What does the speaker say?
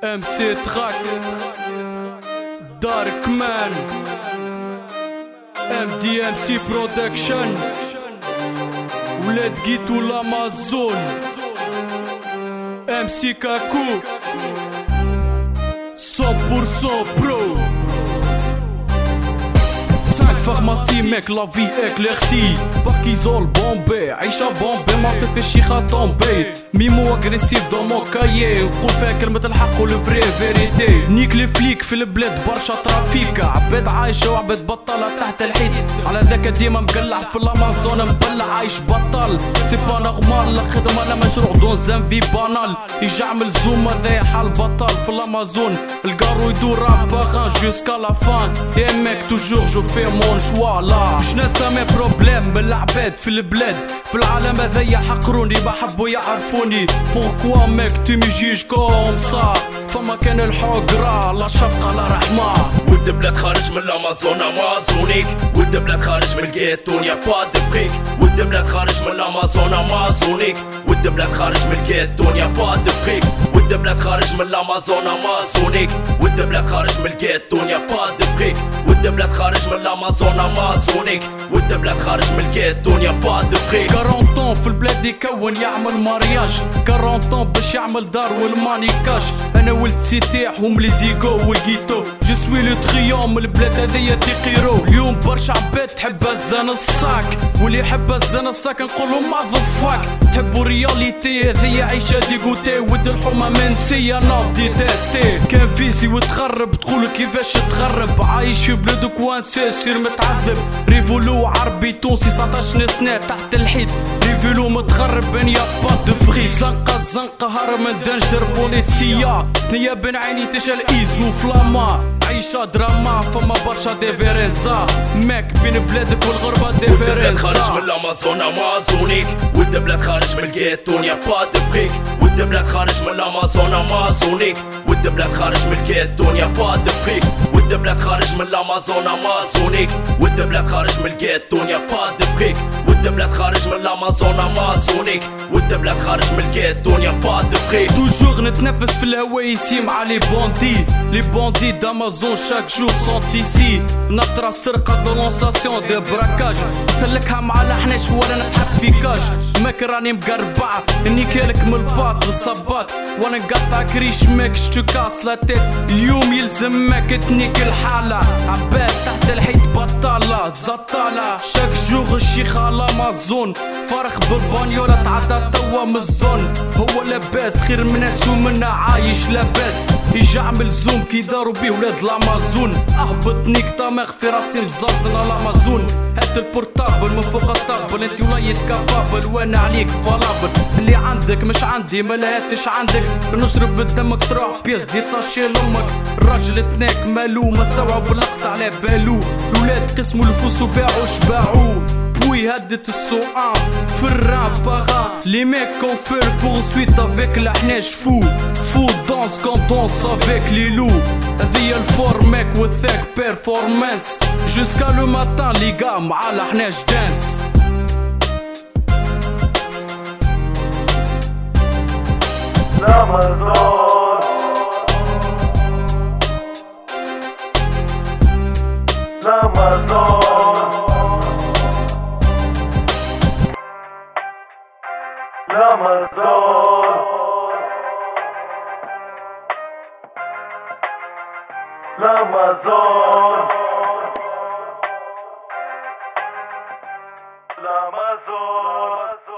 MC Track Dark Man MDMC Production ولاد جيتو لامازون MC Kaku 100% برو فارماسي ماك لافي اكليرسي باركيزول بومبي عيشة بومبي ما تفيش شي طومبي ميمو اغريسيف دو مو كايي وقول فيها كلمة الحق والفري فيريتي نيك لي فليك في البلاد برشا ترافيكا عباد عايشة وعباد بطالة تحت الحيط على ذاك ديما مقلع في الامازون مبلع عايش بطل سي با نورمال لا خدمة لا مشروع دون زان في بانال يجي عمل زوم هذايا حال بطل في الامازون الكارو يدور راباغان جوسكا لا فان يا ميك توجور جو في مون شوا لا باش نسامي بروبليم من العباد في البلاد في العالم هذايا حقروني بحبوا يعرفوني بوركوا ميك تو ميجيش كوم صا فما كان الحقرة لا شفقة لا رحمة ولد بلاد خارج من الامازون امازونيك ولد بلاد خارج من الجيتون يا با دو فريك ولد بلاد خارج من الامازون امازونيك ولد بلاد خارج من الجيتون يا با دو فريك ولد بلاد خارج من الامازون امازونيك ولد بلاد خارج من الجيتون يا با دو فريك ولد بلاد خارج من الامازون امازونيك ولد بلاد خارج من الجيتون يا با دو فريك 40 طون في البلاد يكون يعمل مارياج 40 طون باش يعمل دار والمانيكاش انا ولد سيتيح هم لي زيغو والجيتو جو سوي لو تريوم البلاد هذيا تيقيرو اليوم برشا عباد تحب الزن الصاك واللي يحب الزن الصاك نقولو ما ضفاك تحبوا رياليتي هذيا عيشة ديغوتي ود الحومة منسية نوب دي تيستي كان فيزي وتغرب تقول كيفاش تغرب عايش في بلادك وانسي سير متعذب ريفولو عربي تونسي 19 سنة تحت الحيط ريفولو متغرب ان يا با دو فري زنقة هرم من دنجر بوليسيا ثنيا بن عيني تشال ايزو فلاما عيشة دراما فما برشا ديفيرنسا ماك بين بلادك والغربة ديفيرنسا ولد بلاد خارج من الامازون امازونيك ولد بلاد خارج من الجيتون يا با دو فريك ولد بلاد خارج من الامازون امازونيك ولد بلاد خارج من الجيتون يا با دو فريك ولد بلاد خارج من الامازون امازونيك ولد بلاد خارج من الجيتون يا با دو فريك ولد بلاد خارج من الامازون امازونيك ولد بلاد خارج من الجيتون يا با دو فريك توجور نتنفس في الهوا يسي مع لي بوندي دامازون شاك جور سونتيسي نطرة سرقة دونونساسيون دي براكاج نسلكها مع الحناش ولا نتحط في كاج ماك راني مقربعة نيكالك من الباط للصباط وانا نقطع كريش ماك شتو كاس لا تيت اليوم يلزم ماك تنيك الحالة عباد تحت الحيط بطالة زطالة شاك جور الشيخة لامازون فرخ بالبانيولا تعدى توا من الزون هو لاباس خير من ناس ومنا عايش لاباس يجي عمل زوم كي دارو بيه ولاد الامازون اهبط نيك طامخ في راسي مزازن الامازون هات البورتابل من فوق الطابل انت ولايت كابابل وانا عليك فلابل اللي عندك مش عندي ما لهاتش عندك نشرب من دمك تروح بيس زي طاشي لامك الراجل تناك مالو ما استوعب اللقط على بالو الولاد قسموا الفلوس وباعوا شباعو بوي هدت السوقان في الراباغا لي ميك كون في البورسويت افيك الحناش فو دانس كون دانس افيك لي لو هذيا الفورميك وثاك بيرفورمانس جوسكا لو ماتان لي غا مع الحناش دانس L'Amazon